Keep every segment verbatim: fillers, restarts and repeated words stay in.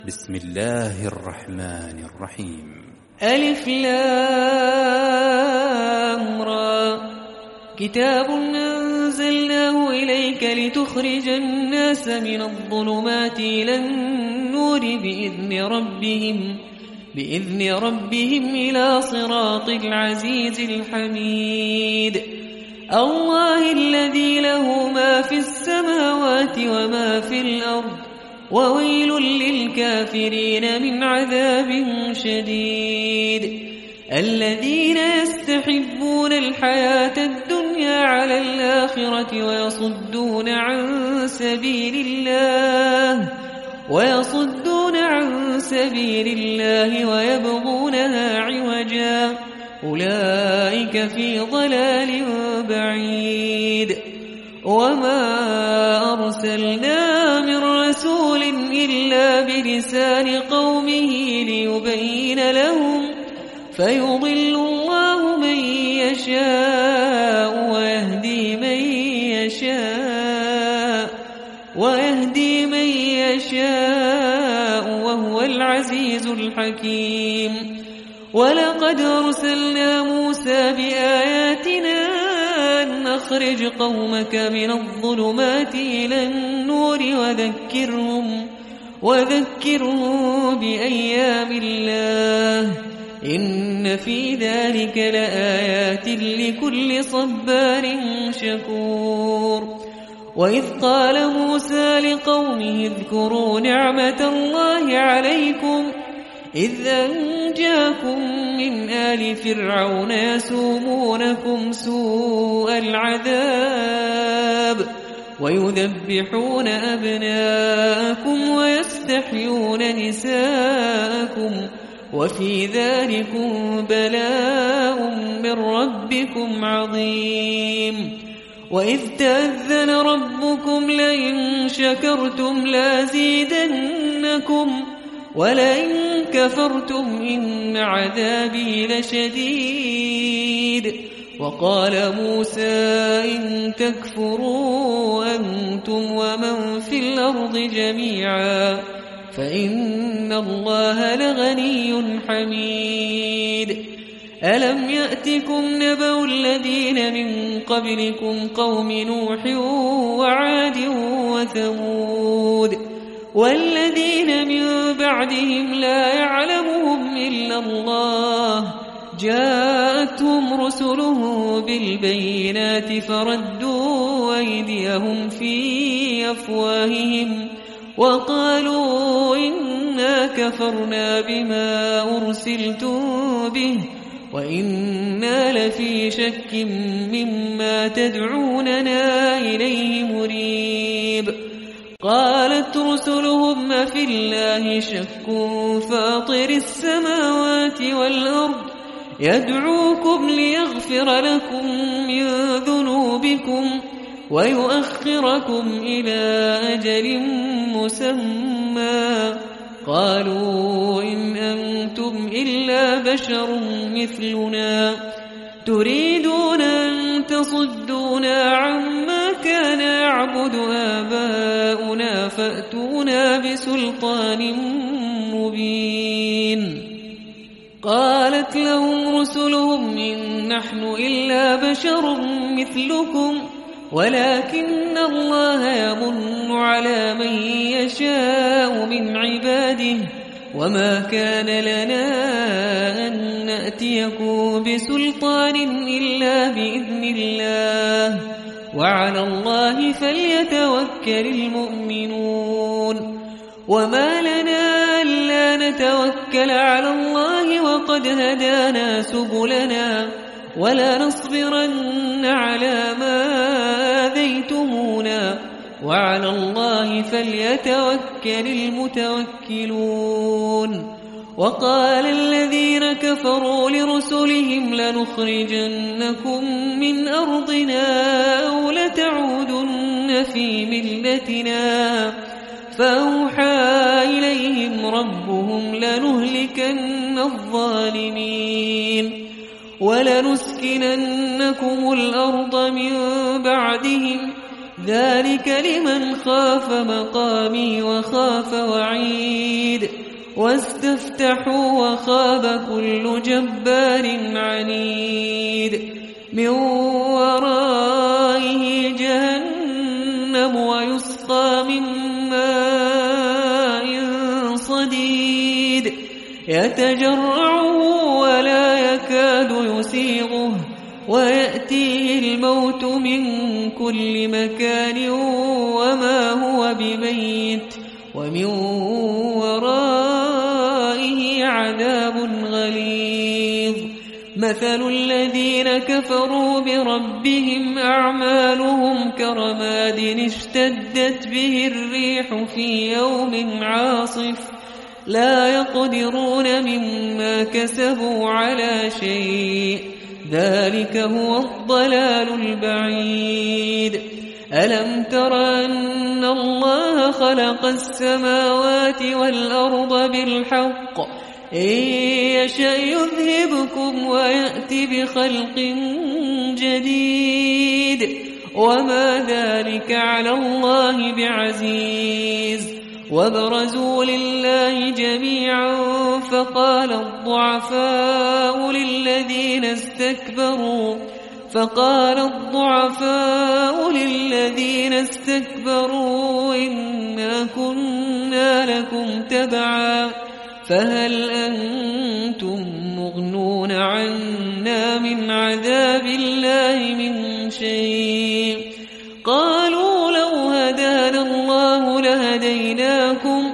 بسم الله الرحمن الرحيم. ألف لام را. كتاب أنزلناه إليك لتخرج الناس من الظلمات إلى النور بإذن ربهم بإذن ربهم إلى صراط العزيز الحميد. الله الذي له ما في السماوات وما في الأرض، وويل للكافرين من عذاب شديد. الذين يستحبون الحياة الدنيا على الآخرة ويصدون عن سبيل الله ويصدون عن سبيل الله ويبغونها عوجا، أولئك في ضلال بعيد. وما أرسلنا من رسول إلا بلسان قومه ليبين لهم، فيضل الله من يشاء ويهدي من يشاء ويهدي من يشاء وهو العزيز الحكيم. ولقد أرسلنا موسى بآياتنا أن أخرج قومك من الظلمات إلى النور وذكرهم وذكرهم بأيام الله، إن في ذلك لآيات لكل صبار شكور. وإذ قال موسى لقومه اذكروا نعمة الله عليكم إذ أنجاكم من آل فرعون يسومونكم سوء العذاب ويذبحون أبناءكم ويستحيون نساءكم، وفي ذلكم بلاء من ربكم عظيم. وإذ تأذن ربكم لئن شكرتم لازيدنكم ولئن كفرتم إن عذابي لشديد. وقال موسى إن تكفروا أنتم ومن في الأرض جميعا فإن الله لغني حميد. ألم يأتكم نبأ الذين من قبلكم قوم نوح وعاد وثمود والذين من بعدهم لا يعلمهم إلا الله، جاءتهم رسلهم بالبينات فردوا أيديهم في أفواههم وقالوا إنا كفرنا بما أرسلتم به وإنا لفي شك مما تدعوننا إليه مريب. قالت رسلهم أفي الله شك فاطر السماوات والأرض يدعوكم ليغفر لكم من ذنوبكم ويؤخركم إلى أجل مسمى. قالوا إن أنتم إلا بشر مثلنا تريدون أن تصدونا عما كان يعبد آباؤنا فأتونا بسلطان مبين. قالت لهم رسلهم إن نحن إلا بشر مثلكم ولكن الله يمن على من يشاء من عباده وما كان لنا أن نأتيكم بسلطان إلا بإذن الله وعلى الله فليتوكل المؤمنون. وما لنا ألا نتوكل على الله وقد هدانا سبلنا ولا نصبرن على ما آذيتمونا وعلى الله فليتوكل المتوكلون. وقال الذين كفروا لرسلهم لنخرجنكم من أرضنا أو لتعودن في ملتنا، فأوحى إليهم ربهم لنهلكن الظالمين ولنسكننكم الأرض من بعدهم ذلك لمن خاف مقامي وخاف وعيد واستفتحوا وخاب كل جبار عنيد من ورائه جهنم ويسقى من ماء صديد يتجرعه ولا يكاد يسيغه ويأتيه الموت من كل مكان وما هو بميت ومن ورائه عذاب غليظ مثل الذين كفروا بربهم أعمالهم كرماد اشتدت به الريح في يوم عاصف لا يقدرون مما كسبوا على شيء ذلك هو الضلال البعيد ألم تر أن الله خلق السماوات والأرض بالحق إن يشأ يذهبكم ويأتي بخلق جديد وما ذلك على الله بعزيز وبرزوا لله جميعا فقال الضعفاء للذين استكبروا فقال الضعفاء للذين استكبروا إنا كنا لكم تبعا فهل أنتم مغنون عنا من عذاب الله من شيء قالوا لو هدانا الله لهديناكم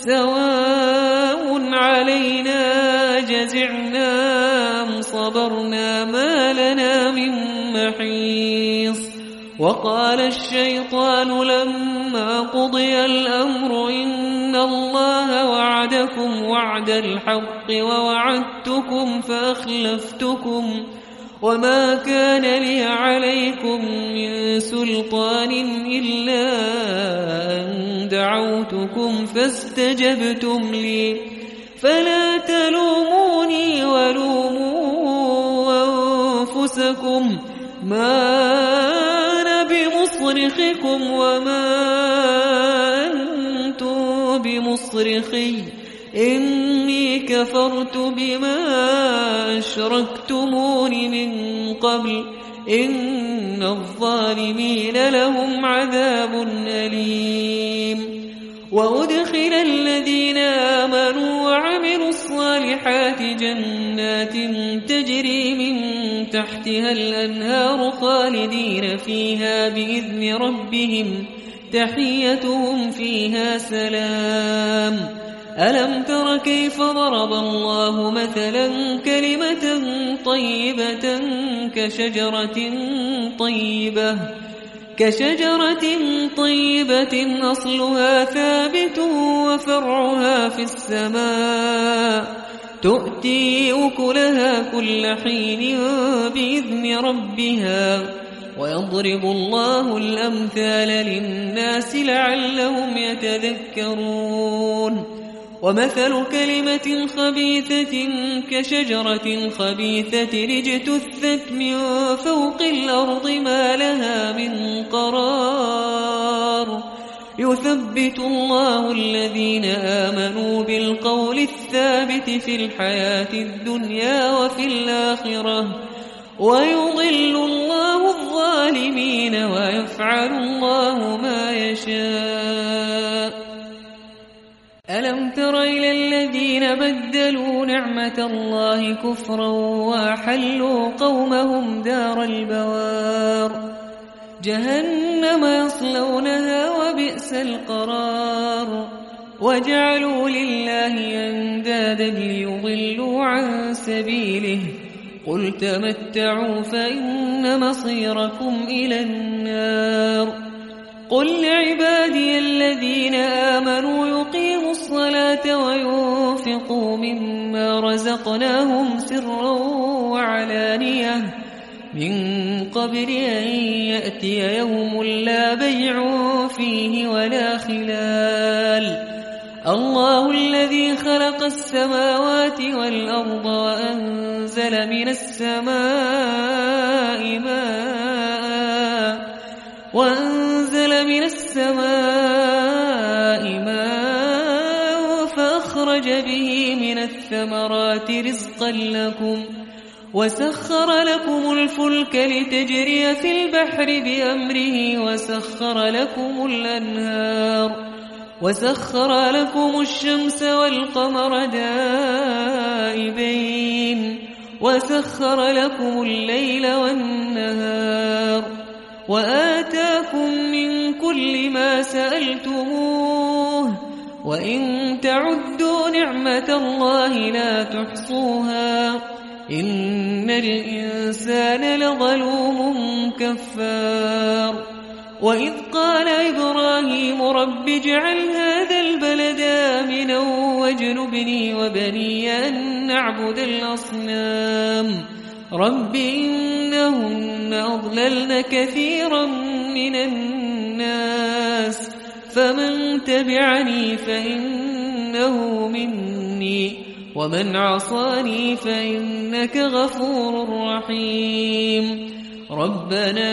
سواء علينا جزعنا أم صبرنا ما لنا من محيص وقال الشيطان لما قضي الأمر إن الله وعدكم وعد الحق ووعدتكم فأخلفتكم وما كان لي عليكم من سلطان إلا أن دعوتكم فاستجبتم لي فلا تلوموني ولوموا أنفسكم ما أنا بمصرخكم وما أنتم بمصرخي إني كفرت بما أشركتمون من قبل إن الظالمين لهم عذاب أليم وأدخل الذين آمنوا وعملوا الصالحات جنات تجري من تحتها الأنهار خالدين فيها بإذن ربهم تحيتهم فيها سلام ألم تر كيف ضرب الله مثلا كلمة طيبة كشجرة طيبة كشجرة طيبة أصلها ثابت وفرعها في السماء تؤتي أكلها كل حين بإذن ربها ويضرب الله الأمثال للناس لعلهم يتذكرون ومثل كلمة خبيثة كشجرة خبيثة اجتثت من فوق الأرض ما لها من قرار يثبت الله الذين آمنوا بالقول الثابت في الحياة الدنيا وفي الآخرة ويضل الله الظالمين ويفعل الله ما يشاء ألم تر إلى الذين بدلوا نعمة الله كفرا وأحلوا قومهم دار البوار جهنم يصلونها وبئس القرار وجعلوا لله أندادا ليضلوا عن سبيله قل تمتعوا فإن مصيركم إلى النار قل لعبادي الذين آمنوا يقيموا الصلاة وينفقوا مما رزقناهم سرا وعلانية من قبل أن يأتي يوم لا بيع فيه ولا خلال الله الذي خلق السماوات والأرض وأنزل من السماء ماء وأنزل من السماء ماء فأخرج به من الثمرات رزقا لكم وسخر لكم الفلك لتجري في البحر بأمره وسخر لكم الأنهار وسخر لكم الشمس والقمر دائبين وسخر لكم الليل والنهار وآتاكم من كل ما سألتموه وإن تعدوا نعمة الله لا تحصوها إن الإنسان لظلوم كفار وإذ قال إبراهيم رب اجعل هذا البلد آمنا واجنبني وبني أن نعبد الأصنام رب إنهن أضللن كثيرا من الناس فمن تبعني فإنه مني ومن عصاني فإنك غفور رحيم ربنا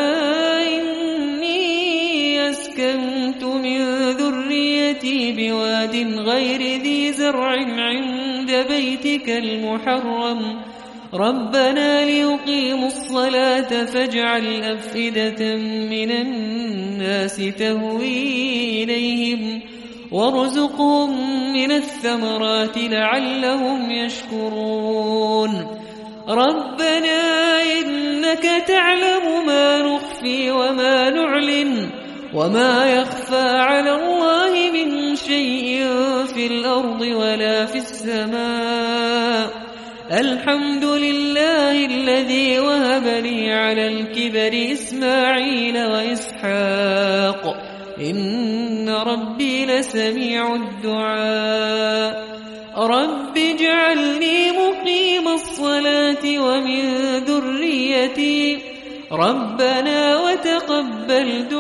إني أسكنت من ذريتي بواد غير ذي زرع عند بيتك المحرم ربنا ليقيموا الصلاة فاجعل أفئدة من الناس تهوي إليهم وارزقهم من الثمرات لعلهم يشكرون ربنا إنك تعلم ما نخفي وما نعلن وما يخفى على الله من شيء في الأرض ولا في السماء الحمد لله الذي وهب لي على الكبر إسماعيل وإسحاق إن ربي لسميع الدعاء رب اجعلني مقيم الصلاة ومن ذريتي ربنا وتقبل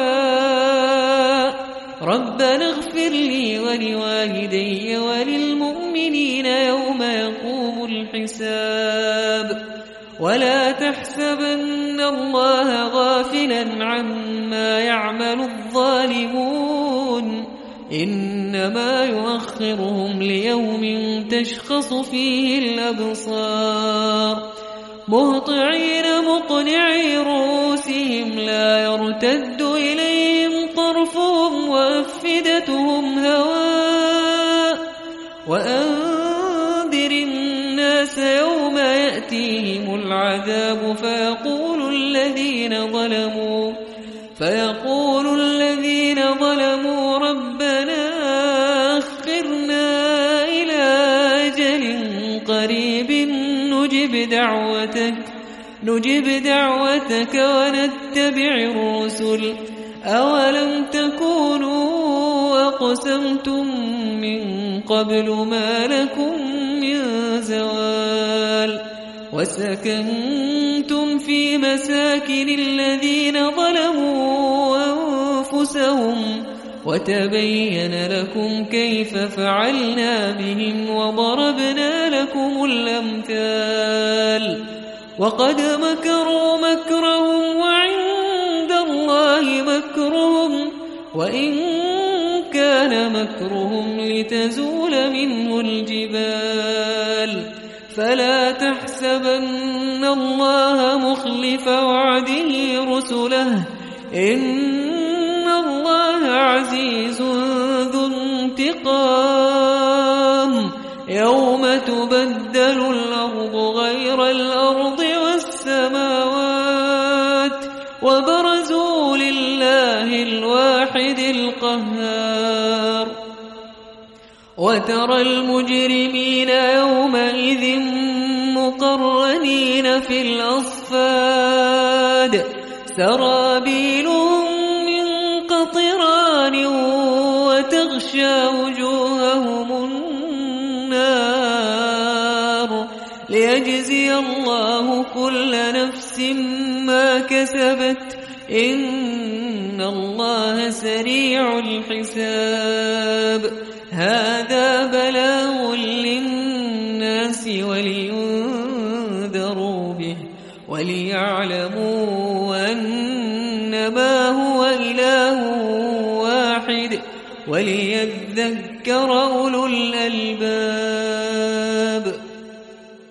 دعاء ربنا اغفر لي ولوالدي وللمؤمنين يوم يقوم الحساب ولا تحسبن الله غافلا عما يعمل الظالمون إنما يؤخرهم ليوم تشخص فيه الأبصار مهطعين مقنعي رؤوسهم لا يرتد إليهم طرفهم وأفئدتهم هواء وأنذر الناس يوم يأتيهم العذاب فيقول الذين ظلموا فيقول الذين ظلموا ربنا أخرنا إلى أجل قريب نجب دعوتك نجب دعوتك ونتبع الرسل أولم تكونوا أقسمتم من قبل ما لكم من زوال وسكنتم في مساكن الذين ظلموا أنفسهم وتبين لكم كيف فعلنا بهم وضربنا لكم الأمثال وقد مكروا مكرهم وعند الله مكرهم وإن كان مكرهم لتزول منه الجبال فلا تحسبن الله مخلف وعده رسله إن الله عزيز ذو انتقام يوم تبدل الأرض غير الأرض والسماوات وبرزوا لله الواحد القهار وترى المجرمين يومئذ مقرنين في الأصفاد سرابيلهم من قطران وتغشى وجوههم النار ليجزي الله كل نفس ما كسبت إن الله سريع الحساب هذا بلاغ للناس ولينذروا به وليعلموا أن إنما هو إله واحد وليذكر أولو الألباب.